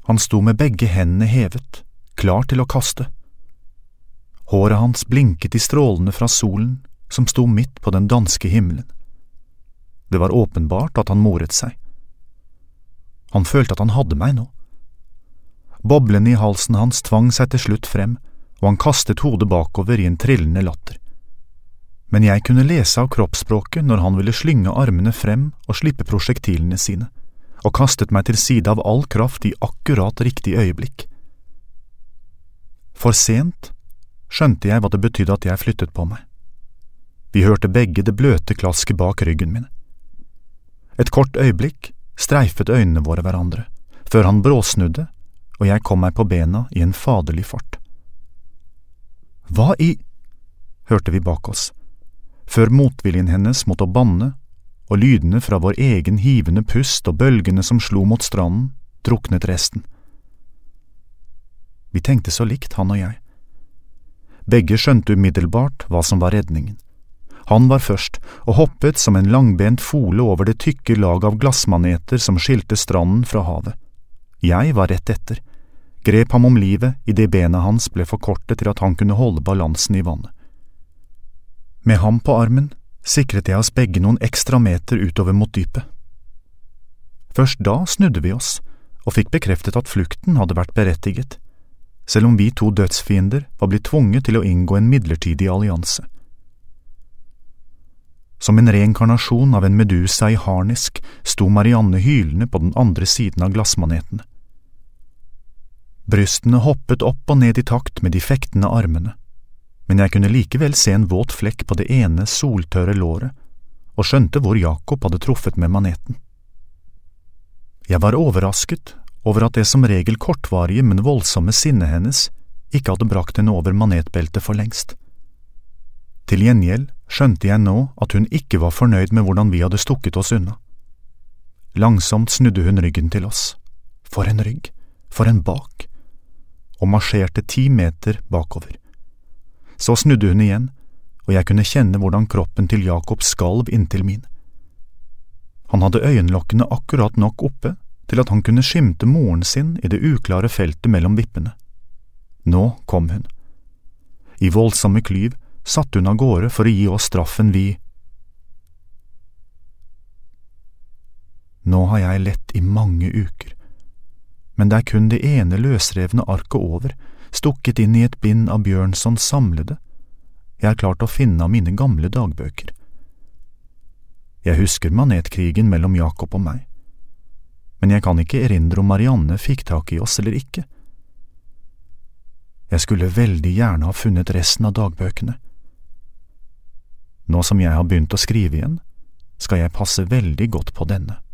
Han sto med begge hendene hevet, klar til å kaste. Håret hans blinket i strålene fra solen som sto midt på den danske himmelen. Det var åpenbart at han moret seg. Han følte at han hadde meg nå. Boblene i halsen hans tvang seg til slutt frem, og han kastet hodet bakover i en trillende latter. Men jeg kunne lese av kroppsspråket når han ville slynge armene frem og slippe prosjektilene sine, og kastet meg til side av all kraft i akkurat riktig øyeblikk. For sent skjønte jeg hva det betydde at jeg flyttet på meg. Vi hørte begge det bløte klasket bak ryggen min. Et kort øyeblikk streifet øynene våre hverandre, før han bråsnudde, og jeg kom meg på bena i en faderlig fart. Hva i? Hørte vi bak oss, før motviljen hennes måtte å banne, og lydene fra vår egen hivende pust og bølgene som slo mot stranden, druknet resten. Vi tenkte så likt, han og jeg. Begge skjønte umiddelbart hva som var redningen. Han var først, og hoppet som en langbent fole over det tykke lag av glassmaneter som skilte stranden fra havet. Jeg var rett etter, grep ham om livet i det bena hans ble forkortet til at han kunne holde balansen i vannet. Med ham på armen sikret jeg oss begge noen ekstra meter utover mot dypet. Først da snudde vi oss, og fikk bekreftet at flukten hadde vært berettiget, selv om vi to dødsfiender var blitt tvunget til å inngå en midlertidig allianse. Som en reinkarnasjon av en medusa i harnisk sto Marianne hylende på den andre siden av glassmanetene. Brystene hoppet opp og ned i takt med de fektende armene, men jeg kunne likevel se en våt flekk på det ene soltørre låret, og skjønte hvor Jakob hadde truffet med maneten. Jeg var overrasket over at det som regel kortvarige, men voldsomme sinnet hennes ikke hadde brakt henne over manetbeltet for lengst. Til gjengjeld skjønte jeg nå at hun ikke var fornøyd med hvordan vi hadde stukket oss unna. Langsomt snudde hun ryggen til oss. For en rygg, for en bak, og marsjerte 10 meter bakover. Så snudde hun igjen, og jeg kunne kjenne hvordan kroppen til Jakob skalv inntil min. Han hadde øyenlokkene akkurat nok oppe til at han kunne skimte moren sin i det uklare feltet mellom vippene. Nå kom hun. I voldsomme klyv satt hun av gårde for å gi oss straffen vi. Nå har jeg lett i mange uker, men det er kun det ene løsrevne arket over, stukket inn i et bind av Bjørnsons samlede, jeg har klart å finne av mine gamle dagbøker. Jeg husker manetkrigen mellom Jakob og meg, men jeg kan ikke erindre om Marianne fikk tak i oss eller ikke. Jeg skulle veldig gjerne ha funnet resten av dagbøkene. Nå som jeg har begynt å skrive igjen, skal jeg passe veldig godt på denne.